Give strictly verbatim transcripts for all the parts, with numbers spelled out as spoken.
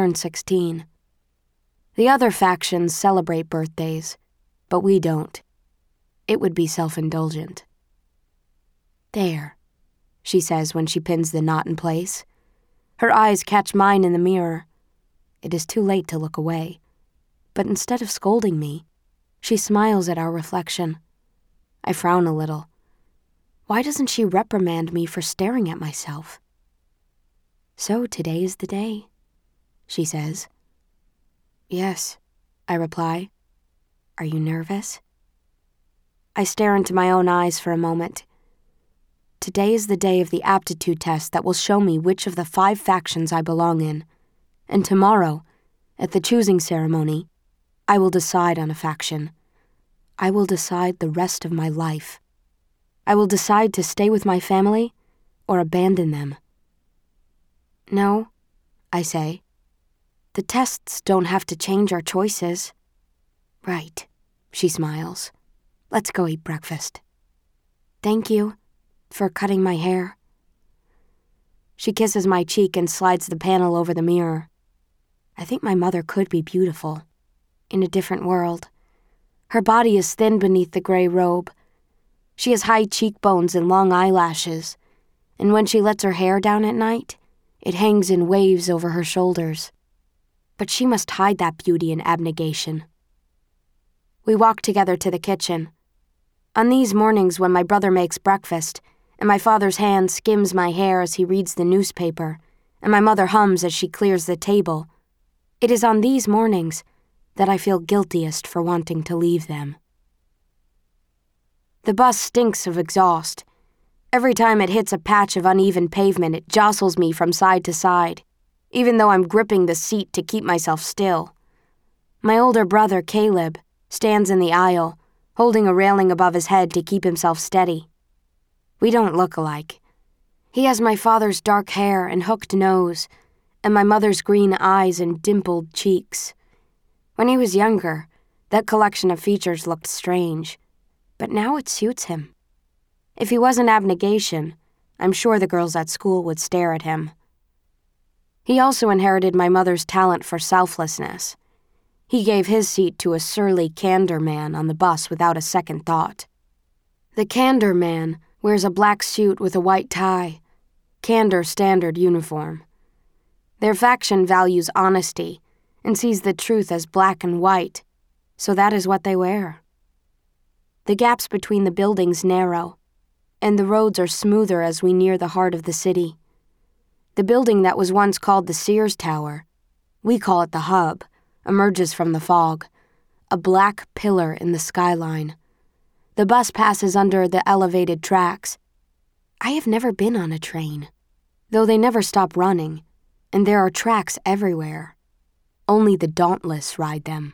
turned sixteen. The other factions celebrate birthdays, but we don't. It would be self-indulgent. "There," she says when she pins the knot in place. Her eyes catch mine in the mirror. It is too late to look away, but instead of scolding me, she smiles at our reflection. I frown a little. Why doesn't she reprimand me for staring at myself? "So today is the day," she says. "Yes," I reply. "Are you nervous?" I stare into my own eyes for a moment. Today is the day of the aptitude test that will show me which of the five factions I belong in, and tomorrow, at the choosing ceremony, I will decide on a faction. I will decide the rest of my life. I will decide to stay with my family or abandon them. "No," I say. "The tests don't have to change our choices." "Right," she smiles. "Let's go eat breakfast." "Thank you for cutting my hair." She kisses my cheek and slides the panel over the mirror. I think my mother could be beautiful, in a different world. Her body is thin beneath the gray robe. She has high cheekbones and long eyelashes, and when she lets her hair down at night, it hangs in waves over her shoulders. But she must hide that beauty in abnegation. We walk together to the kitchen. On these mornings when my brother makes breakfast, and my father's hand skims my hair as he reads the newspaper, and my mother hums as she clears the table, it is on these mornings that I feel guiltiest for wanting to leave them. The bus stinks of exhaust. Every time it hits a patch of uneven pavement, it jostles me from side to side, even though I'm gripping the seat to keep myself still. My older brother, Caleb, stands in the aisle, holding a railing above his head to keep himself steady. We don't look alike. He has my father's dark hair and hooked nose, and my mother's green eyes and dimpled cheeks. When he was younger, that collection of features looked strange, but now it suits him. If he wasn't abnegation, I'm sure the girls at school would stare at him. He also inherited my mother's talent for selflessness. He gave his seat to a surly candor man on the bus without a second thought. The candor man wears a black suit with a white tie, candor standard uniform. Their faction values honesty and sees the truth as black and white, so that is what they wear. The gaps between the buildings narrow, and the roads are smoother as we near the heart of the city. The building that was once called the Sears Tower, we call it the Hub, emerges from the fog, a black pillar in the skyline. The bus passes under the elevated tracks. I have never been on a train, though they never stop running, and there are tracks everywhere. Only the dauntless ride them.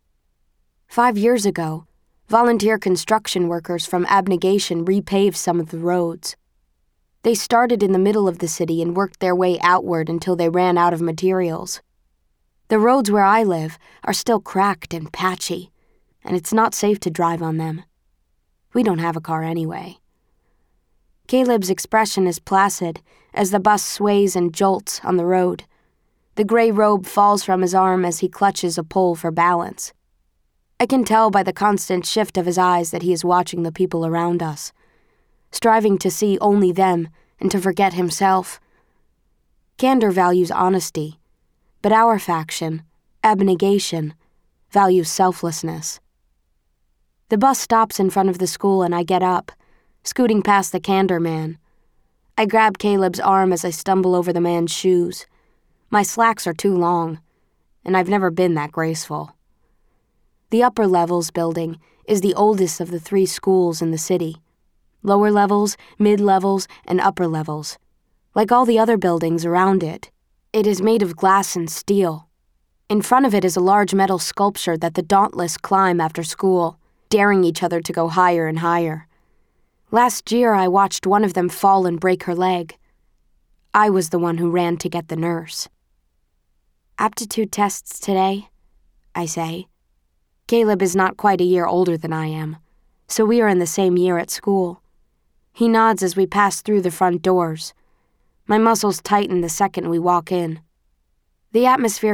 Five years ago, volunteer construction workers from Abnegation repaved some of the roads. They started in the middle of the city and worked their way outward until they ran out of materials. The roads where I live are still cracked and patchy, and it's not safe to drive on them. We don't have a car anyway. Caleb's expression is placid as the bus sways and jolts on the road. The gray robe falls from his arm as he clutches a pole for balance. I can tell by the constant shift of his eyes that he is watching the people around us, striving to see only them and to forget himself. Candor values honesty, but our faction, abnegation, values selflessness. The bus stops in front of the school and I get up, scooting past the candor man. I grab Caleb's arm as I stumble over the man's shoes. My slacks are too long, and I've never been that graceful. The upper levels building is the oldest of the three schools in the city. Lower levels, mid-levels, and upper levels. Like all the other buildings around it, it is made of glass and steel. In front of it is a large metal sculpture that the dauntless climb after school, daring each other to go higher and higher. Last year, I watched one of them fall and break her leg. I was the one who ran to get the nurse. Aptitude tests today, I say. Caleb is not quite a year older than I am, so we are in the same year at school. He nods as we pass through the front doors. My muscles tighten the second we walk in. The atmosphere